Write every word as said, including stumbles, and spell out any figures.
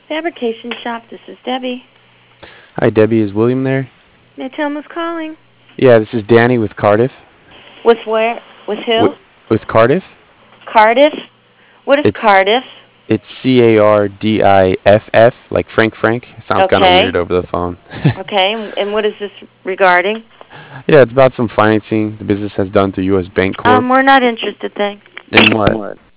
Fabrication shop, this is Debbie. Hi, Debbie. Is William there? May I tell him who's calling? Yeah, this is Danny with Cardiff. With where? With With, who? with Cardiff? Cardiff? What is It's Cardiff? it's C A R D I F F, like Frank Frank. It sounds kind of Okay. weird over the phone. Okay, and, and what is this regarding? Yeah, it's about some financing the business has done through U S. Bank Corp. Um, we're not interested, thanks. In what?